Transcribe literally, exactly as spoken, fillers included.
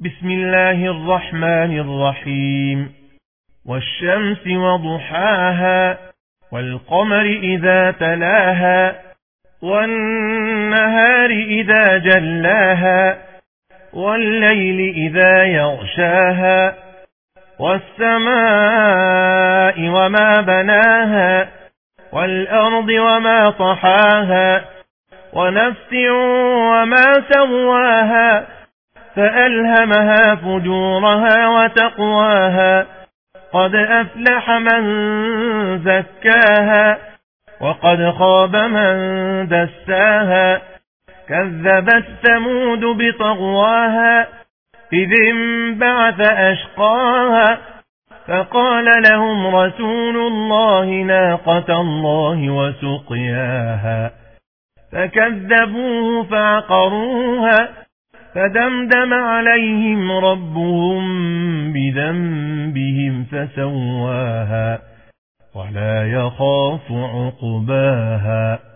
بسم الله الرحمن الرحيم والشمس وضحاها والقمر إذا تلاها والنهار إذا جلاها والليل إذا يغشاها والسماء وما بناها والأرض وما طحاها ونفس وما سواها فألهمها فجورها وتقواها قد أفلح من زكاها وقد خاب من دساها كذبت ثمود بطغواها إذ انبعث أشقاها فقال لهم رسول الله ناقة الله وسقياها فكذبوه فعقروها فدمدم عليهم ربهم بذنبهم فسواها ولا يخاف عقباها.